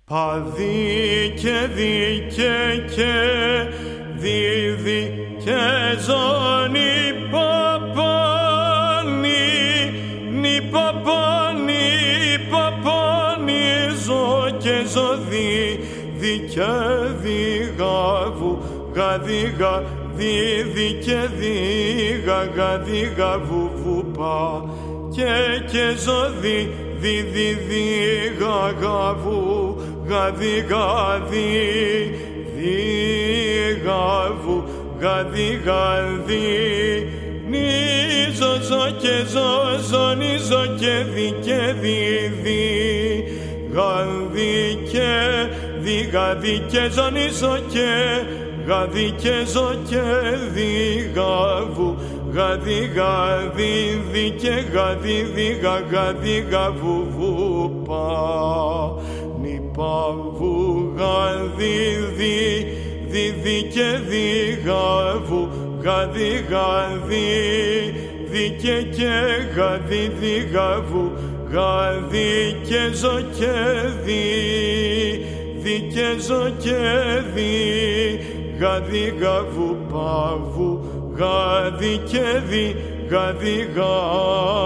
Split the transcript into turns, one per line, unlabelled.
Παδί και δίκαι και δίδυ και ζώνη παπάνι, νι παπάνι, παπάνι, ζω και ζωδί, δικαι διγάβου, γαδίγα, δίδυ και δίγα, γαδίγα, βουβουπά, και ζωδί, δίδυ, δίγα, γαβου, γαδίγα, δίγαβου, γαδίγα, νι ζω και ζω, νι ζω και δι, γαδί και δι και ζω, νι ζω και γαδί και ζω και διγαβου, γαδίγα, δι και γαδί, δίγα, γαδίγα, βουβουπά, νι παβου, γαδί, δι και διγαβου, γαδίγα, δι και γαδί, διγαβου, γαδί και ζω και δι και ζω και γαδίγα, βουπαβου, γαδί και δι, γαδίγα.